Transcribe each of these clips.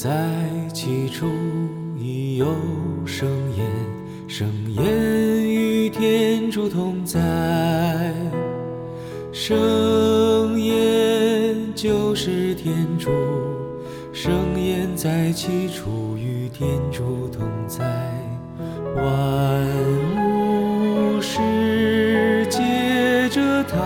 在起初已有生焉，生焉与天主同在。生焉就是天主，生焉在起初与天主同在。万物是借着他，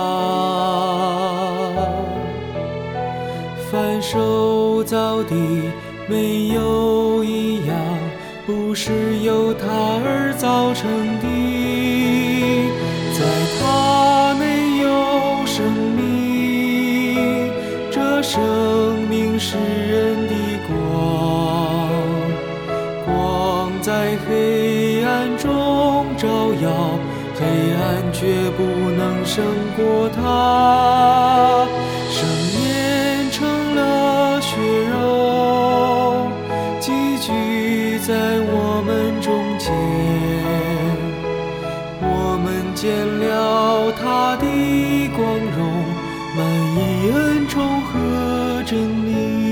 凡受造的没有一样不是由他而造成的。在他内有生命，这生命是人的光，光在黑暗中照耀，黑暗绝不能胜过他。生焉成了血肉，寄居在我们中间，我们见了他的光荣，满溢恩宠和真理。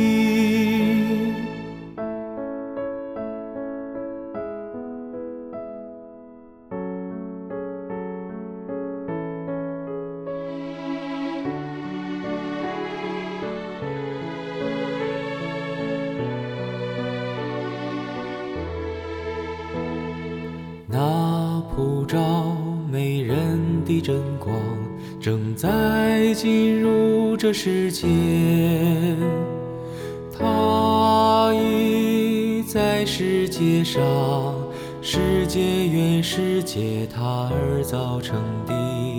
那普照美人的真光正在进入这世界，它已在世界上，世界原是借它而造成的，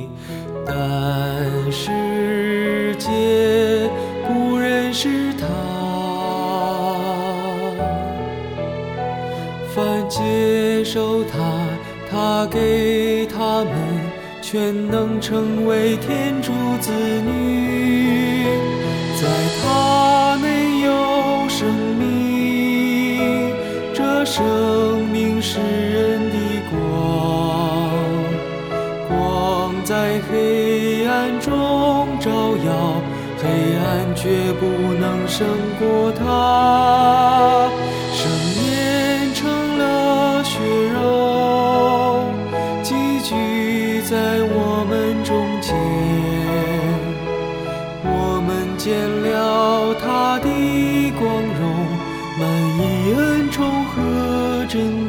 但世界不认识它。凡接受他，他给他们全能成为天主子女。在他内有生命，这生命是人的光，光在黑暗中照耀，黑暗绝不能胜过他。生焉成了血肉，寄居在我们中间，我们见了他的光荣，满溢恩宠和真理。